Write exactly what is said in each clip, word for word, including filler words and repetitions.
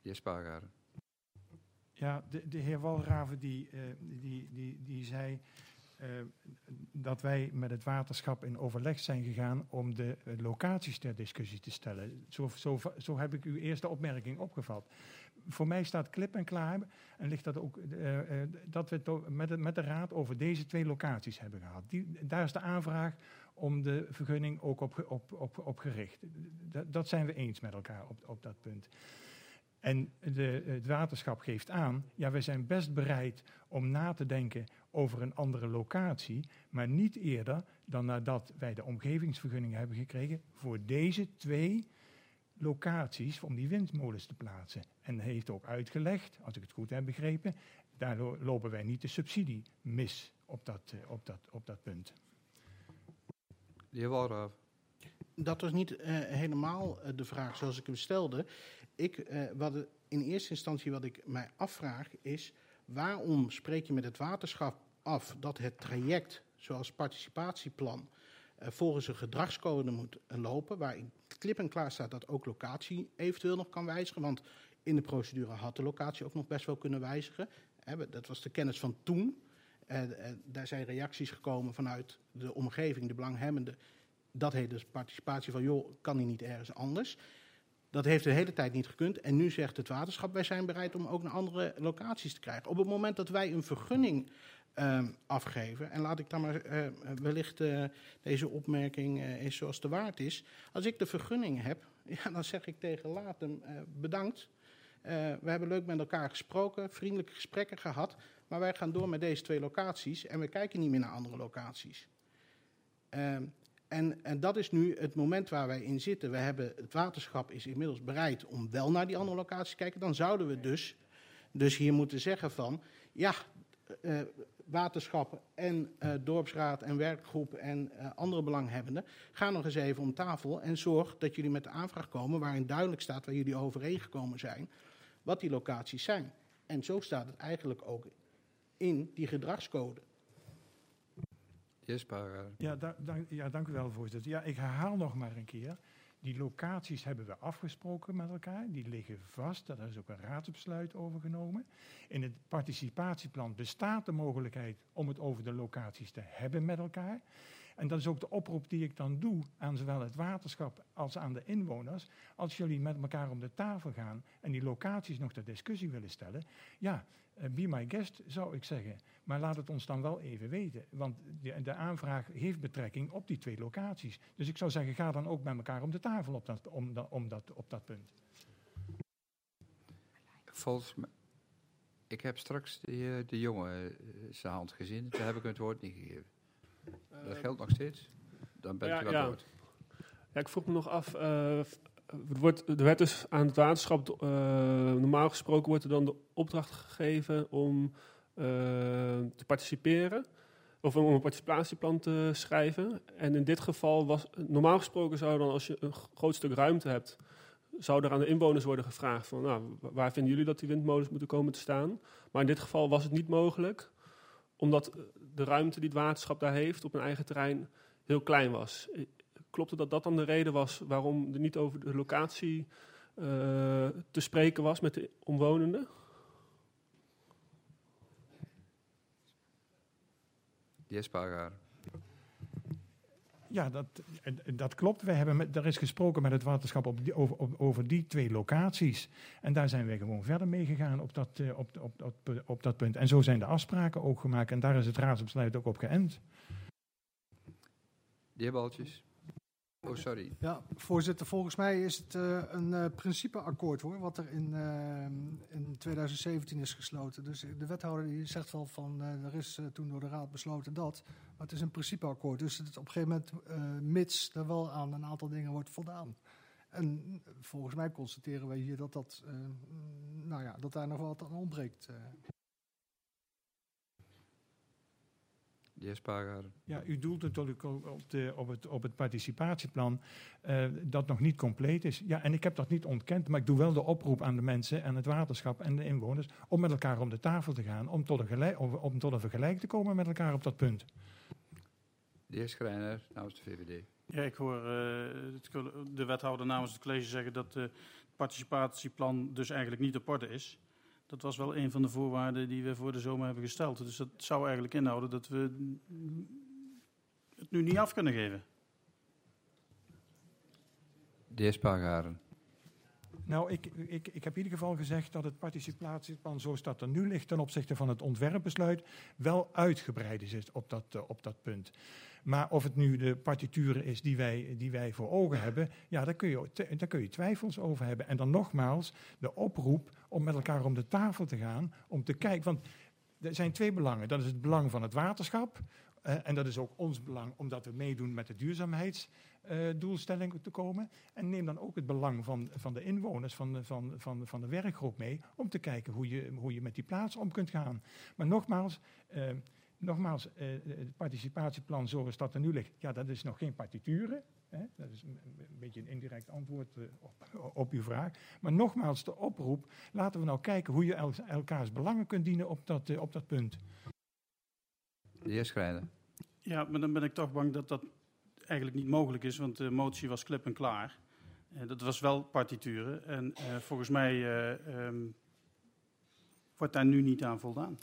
De heer Spargaard. Ja, de, de heer Walraven die, uh, die, die, die zei uh, dat wij met het waterschap in overleg zijn gegaan om de uh, locaties ter discussie te stellen. Zo, zo, zo heb ik uw eerste opmerking opgevat. Voor mij staat klip en klaar en ligt dat ook uh, uh, dat we het met, de, met de raad over deze twee locaties hebben gehad. Die, daar is de aanvraag om de vergunning ook op, op, op, op gericht. Dat, dat zijn we eens met elkaar op, op dat punt. En de, het waterschap geeft aan, ja, wij zijn best bereid om na te denken over een andere locatie, maar niet eerder dan nadat wij de omgevingsvergunning hebben gekregen voor deze twee locaties om die windmolens te plaatsen. En heeft ook uitgelegd, als ik het goed heb begrepen, daar lopen wij niet de subsidie mis op dat, op dat, op dat punt. De heer Walraven. Dat was niet uh, helemaal uh, de vraag zoals ik hem stelde. Ik, uh, wat de, in eerste instantie wat ik mij afvraag is, waarom spreek je met het waterschap af dat het traject zoals participatieplan uh, volgens een gedragscode moet uh, lopen, waarin klip en klaar staat dat ook locatie eventueel nog kan wijzigen, want in de procedure had de locatie ook nog best wel kunnen wijzigen. Uh, dat was de kennis van toen. Uh, uh, daar zijn reacties gekomen vanuit de omgeving, de belanghebbenden. Dat heet dus participatie van, joh, kan die niet ergens anders? Dat heeft de hele tijd niet gekund. En nu zegt het waterschap, wij zijn bereid om ook naar andere locaties te krijgen. Op het moment dat wij een vergunning uh, afgeven, en laat ik dan maar uh, wellicht uh, deze opmerking uh, is zoals de waard is. Als ik de vergunning heb, ja, dan zeg ik tegen Latem uh, bedankt. Uh, we hebben leuk met elkaar gesproken, vriendelijke gesprekken gehad. Maar wij gaan door met deze twee locaties en we kijken niet meer naar andere locaties. Uh, En, en dat is nu het moment waar wij in zitten. We hebben, het waterschap is inmiddels bereid om wel naar die andere locaties te kijken. Dan zouden we dus, dus hier moeten zeggen van, ja, uh, waterschap en uh, dorpsraad en werkgroep en uh, andere belanghebbenden, ga nog eens even om tafel en zorg dat jullie met de aanvraag komen waarin duidelijk staat waar jullie overeengekomen zijn, wat die locaties zijn. En zo staat het eigenlijk ook in die gedragscode. Yes, Spargaard. Ja, da, dank, ja, dank u wel, voorzitter. Ja, ik herhaal nog maar een keer. Die locaties hebben we afgesproken met elkaar. Die liggen vast. Daar is ook een raadsbesluit over genomen. In het participatieplan bestaat de mogelijkheid om het over de locaties te hebben met elkaar. En dat is ook de oproep die ik dan doe aan zowel het waterschap als aan de inwoners. Als jullie met elkaar om de tafel gaan en die locaties nog ter discussie willen stellen, ja, be my guest zou ik zeggen. Maar laat het ons dan wel even weten. Want de, de aanvraag heeft betrekking op die twee locaties. Dus ik zou zeggen, ga dan ook met elkaar om de tafel op dat, om dat, om dat, op dat punt. Volgens mij, ik heb straks de, de jongen zijn hand gezien. Daar heb ik het woord niet gegeven. Uh, dat geldt nog steeds. Dan bent ja, u wel ja. dood. Ja, ik vroeg me nog af. Uh, er, wordt, er werd dus aan het waterschap, uh, normaal gesproken wordt er dan de opdracht gegeven om uh, te participeren. Of om een participatieplan te schrijven. En in dit geval was, normaal gesproken zou dan, als je een groot stuk ruimte hebt, zou er aan de inwoners worden gevraagd van, nou, waar vinden jullie dat die windmolens moeten komen te staan? Maar in dit geval was het niet mogelijk, omdat de ruimte die het waterschap daar heeft op een eigen terrein heel klein was. Klopte dat dat dan de reden was waarom er niet over de locatie uh, te spreken was met de omwonenden? Yes, Spargaard. Ja, dat, dat klopt. Wij hebben met, er is gesproken met het waterschap op die, over, op, over die twee locaties. En daar zijn wij gewoon verder mee gegaan op dat, uh, op, op, op, op dat punt. En zo zijn de afspraken ook gemaakt. En daar is het raadsbesluit ook op geënt. De heer Baltjes. Oh, sorry. Ja, voorzitter, volgens mij is het uh, een uh, principeakkoord, hoor, wat er in, uh, in twintig zeventien is gesloten. Dus de wethouder die zegt wel van, uh, er is uh, toen door de raad besloten dat, maar het is een principeakkoord. Dus het, op een gegeven moment, uh, mits er wel aan een aantal dingen wordt voldaan. En volgens mij constateren wij hier dat, dat, uh, nou ja, dat daar nog wat aan ontbreekt. Uh. De heer Spargaard. Ja, u doelt natuurlijk op, de, op, het, op het participatieplan uh, dat nog niet compleet is. Ja, en ik heb dat niet ontkend, maar ik doe wel de oproep aan de mensen en het waterschap en de inwoners om met elkaar om de tafel te gaan, om tot een, gelijk, om, om tot een vergelijk te komen met elkaar op dat punt. De heer Schrijner namens de V V D. Ja, ik hoor uh, het, de wethouder namens het college zeggen dat uh, participatieplan dus eigenlijk niet op orde is. Dat was wel een van de voorwaarden die we voor de zomer hebben gesteld. Dus dat zou eigenlijk inhouden dat we het nu niet af kunnen geven. De heer Spargaren. Nou, ik, ik, ik heb in ieder geval gezegd dat het participatieplan zoals dat er nu ligt ten opzichte van het ontwerpbesluit wel uitgebreid is op dat, uh, op dat punt. Maar of het nu de partituren is die wij, die wij voor ogen hebben, ja, daar kun, je, te, daar kun je twijfels over hebben. En dan nogmaals de oproep om met elkaar om de tafel te gaan, om te kijken. Want er zijn twee belangen. Dat is het belang van het waterschap. Uh, en dat is ook ons belang, omdat we meedoen met de duurzaamheidsdoelstelling uh, te komen. En neem dan ook het belang van, van de inwoners van de, van, van, van de werkgroep mee, om te kijken hoe je, hoe je met die plaats om kunt gaan. Maar nogmaals, uh, nogmaals uh, het participatieplan zoals dat er nu ligt, ja, dat is nog geen partituren. Hè? Dat is een, een beetje een indirect antwoord uh, op, op uw vraag. Maar nogmaals de oproep, laten we nou kijken hoe je el, elkaars belangen kunt dienen op dat, uh, op dat punt. De heer Schrijder. Ja, maar dan ben ik toch bang dat dat eigenlijk niet mogelijk is, want de motie was klip en klaar. Uh, dat was wel partituren en uh, volgens mij uh, um, wordt daar nu niet aan voldaan.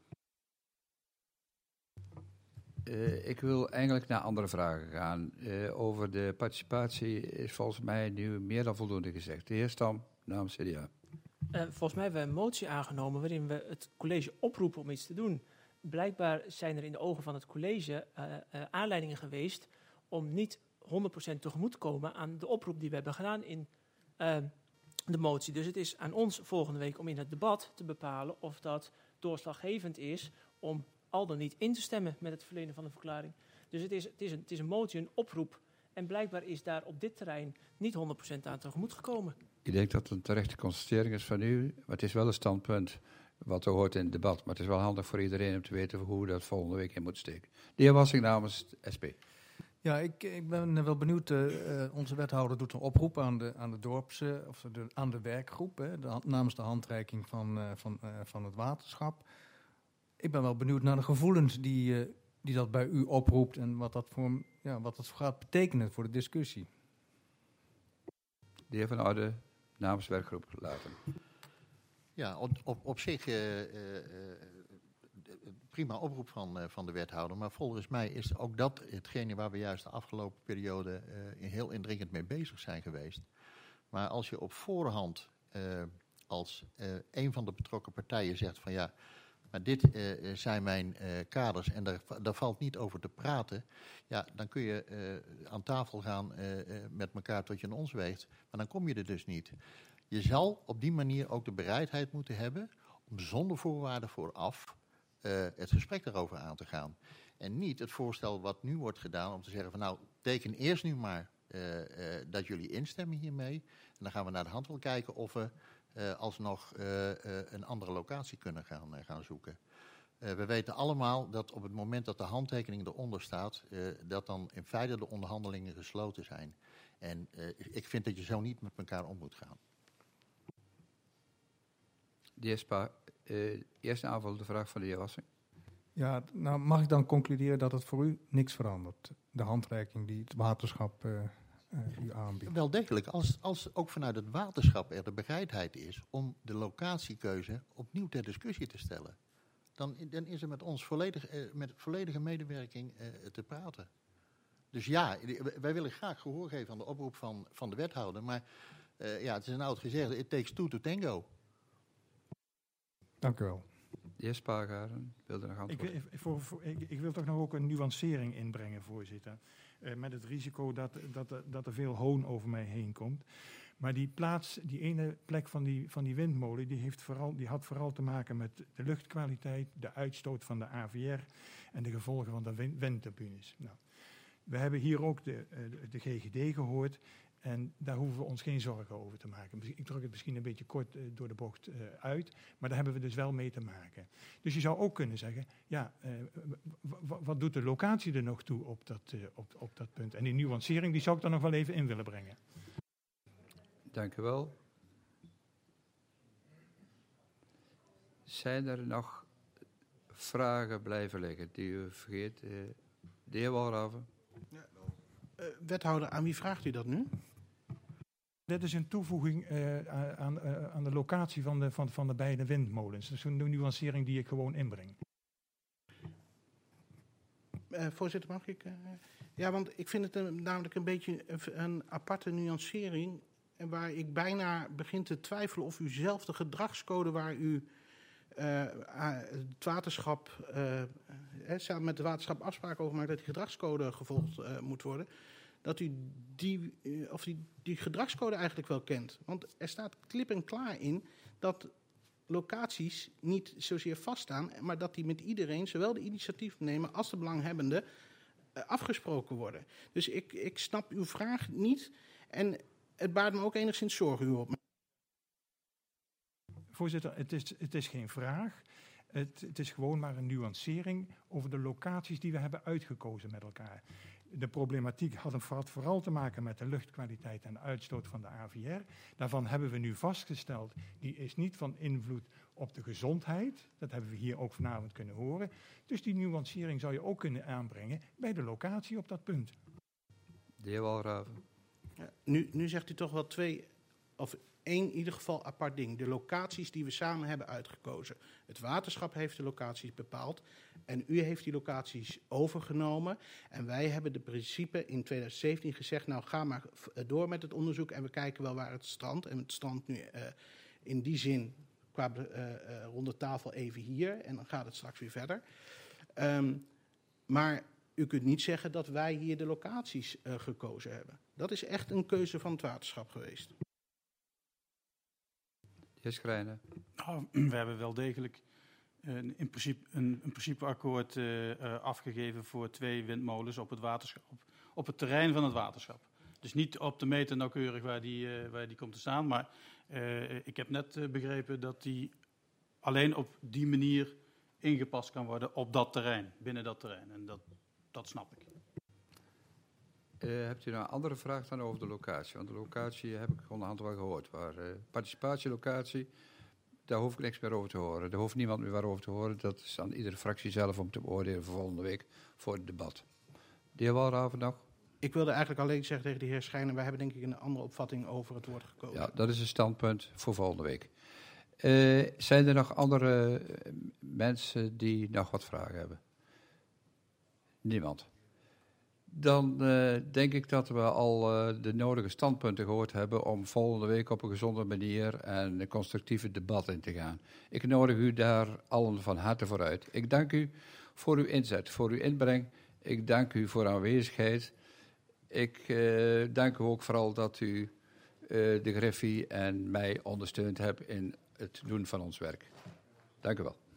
Uh, ik wil eigenlijk naar andere vragen gaan. Uh, over de participatie is volgens mij nu meer dan voldoende gezegd. De heer Stam, namens C D A. Uh, volgens mij hebben we een motie aangenomen waarin we het college oproepen om iets te doen. Blijkbaar zijn er in de ogen van het college uh, uh, aanleidingen geweest om niet honderd procent tegemoet te komen aan de oproep die we hebben gedaan in uh, de motie. Dus het is aan ons volgende week om in het debat te bepalen of dat doorslaggevend is om al dan niet in te stemmen met het verlenen van de verklaring. Dus het is, het is, een, het is een motie, een oproep. En blijkbaar is daar op dit terrein niet honderd procent aan tegemoet gekomen. Ik denk dat het een terechte constatering is van u, maar het is wel een standpunt wat er hoort in het debat. Maar het is wel handig voor iedereen om te weten hoe we dat volgende week in moet steken. De heer Wassing namens S P. Ja, ik, ik ben wel benieuwd. Uh, onze wethouder doet een oproep aan de, aan de dorpse, of de, aan de werkgroep, hè, de, namens de handreiking van, uh, van, uh, van het waterschap. Ik ben wel benieuwd naar de gevoelens die, uh, die dat bij u oproept en wat dat, voor, ja, wat dat gaat betekenen voor de discussie. De heer Van Orde namens de werkgroep later. Ja, op, op, op zich uh, uh, prima oproep van, uh, van de wethouder. Maar volgens mij is ook dat hetgene waar we juist de afgelopen periode uh, heel indringend mee bezig zijn geweest. Maar als je op voorhand uh, als uh, een van de betrokken partijen zegt van ja, maar dit uh, zijn mijn uh, kaders en daar, daar valt niet over te praten. Ja, dan kun je uh, aan tafel gaan uh, uh, met elkaar tot je een ons weegt. Maar dan kom je er dus niet. Je zal op die manier ook de bereidheid moeten hebben om zonder voorwaarden vooraf uh, het gesprek daarover aan te gaan. En niet het voorstel wat nu wordt gedaan om te zeggen van nou, teken eerst nu maar uh, uh, dat jullie instemmen hiermee. En dan gaan we naar de hand wel kijken of we uh, alsnog uh, uh, een andere locatie kunnen gaan, uh, gaan zoeken. Uh, we weten allemaal dat op het moment dat de handtekening eronder staat, uh, dat dan in feite de onderhandelingen gesloten zijn. En uh, ik vind dat je zo niet met elkaar om moet gaan. De heer Spa, uh, eerst aanvullen de vraag van de heer Wassing. Ja, nou mag ik dan concluderen dat het voor u niks verandert, de handreiking die het waterschap uh, uh, u aanbiedt? Wel degelijk, als, als ook vanuit het waterschap er de bereidheid is om de locatiekeuze opnieuw ter discussie te stellen, dan, dan is er met ons volledig, uh, met volledige medewerking uh, te praten. Dus ja, wij willen graag gehoor geven aan de oproep van, van de wethouder, maar uh, ja, het is een oud gezegde, it takes two to tango. Dank u wel. De heer Spargaren wilde nog antwoorden. Ik, voor, voor, ik, ik wil toch nog ook een nuancering inbrengen, voorzitter. Uh, met het risico dat, dat, dat er veel hoon over mij heen komt. Maar die plaats, die ene plek van die, van die windmolen, die, heeft vooral, die had vooral te maken met de luchtkwaliteit, de uitstoot van de A V R en de gevolgen van de wind, windturbines. Nou, we hebben hier ook de, de, de G G D gehoord. En daar hoeven we ons geen zorgen over te maken. Ik druk het misschien een beetje kort uh, door de bocht uh, uit, maar daar hebben we dus wel mee te maken. Dus je zou ook kunnen zeggen, ja, uh, w- w- wat doet de locatie er nog toe op dat, uh, op, op dat punt? En die nuancering die zou ik dan nog wel even in willen brengen. Dank u wel. Zijn er nog vragen blijven liggen die u vergeet? Uh, de heer Walraven. Ja, uh, wethouder, aan wie vraagt u dat nu? Dit is een toevoeging uh, aan, uh, aan de locatie van de, van, van de beide windmolens. Dat is een nuancering die ik gewoon inbreng. Uh, voorzitter, mag ik? Uh, ja, want ik vind het een, namelijk een beetje een, een aparte nuancering. Waar ik bijna begin te twijfelen of u zelf de gedragscode waar u uh, het waterschap, uh, uh, samen met het waterschap afspraken over maakt dat die gedragscode gevolgd uh, moet worden. Dat u die, uh, of die, die gedragscode eigenlijk wel kent. Want er staat klip en klaar in dat locaties niet zozeer vaststaan, maar dat die met iedereen, zowel de initiatiefnemer als de belanghebbende, uh, afgesproken worden. Dus ik, ik snap uw vraag niet en het baart me ook enigszins zorgen u op. Voorzitter, het is, het is geen vraag. Het, het is gewoon maar een nuancering over de locaties die we hebben uitgekozen met elkaar. De problematiek had, had vooral te maken met de luchtkwaliteit en de uitstoot van de A V R. Daarvan hebben we nu vastgesteld, die is niet van invloed op de gezondheid. Dat hebben we hier ook vanavond kunnen horen. Dus die nuancering zou je ook kunnen aanbrengen bij de locatie op dat punt. De heer Walraven. Ja, nu, nu zegt u toch wel twee, of één in ieder geval apart ding. De locaties die we samen hebben uitgekozen. Het waterschap heeft de locaties bepaald en u heeft die locaties overgenomen. En wij hebben de principe in twintig zeventien gezegd, nou ga maar door met het onderzoek en we kijken wel waar het strandt. En het strandt nu uh, in die zin qua uh, uh, rond de tafel even hier en dan gaat het straks weer verder. Um, maar u kunt niet zeggen dat wij hier de locaties uh, gekozen hebben. Dat is echt een keuze van het waterschap geweest. De heer Schrijner. Nou, we hebben wel degelijk een, in principe, een, een principeakkoord uh, uh, afgegeven voor twee windmolens op het waterschap, op, op het terrein van het waterschap. Dus niet op de meter nauwkeurig waar die, uh, waar die komt te staan, maar uh, ik heb net uh, begrepen dat die alleen op die manier ingepast kan worden op dat terrein, binnen dat terrein. En dat, dat snap ik. Uh, hebt u nou een andere vraag dan over de locatie? Want de locatie heb ik onderhand wel gehoord. Maar uh, participatielocatie, daar hoef ik niks meer over te horen. Daar hoeft niemand meer wat over te horen. Dat is aan iedere fractie zelf om te beoordelen voor volgende week voor het debat. De heer Walraven nog? Ik wilde eigenlijk alleen zeggen tegen de heer Schijner, wij hebben denk ik een andere opvatting over het woord gekozen. Ja, dat is een standpunt voor volgende week. Uh, zijn er nog andere uh, mensen die nog wat vragen hebben? Niemand. Dan uh, denk ik dat we al uh, de nodige standpunten gehoord hebben om volgende week op een gezonde manier en een constructieve debat in te gaan. Ik nodig u daar allen van harte voor uit. Ik dank u voor uw inzet, voor uw inbreng. Ik dank u voor uw aanwezigheid. Ik uh, dank u ook vooral dat u uh, de Griffie en mij ondersteund hebt in het doen van ons werk. Dank u wel.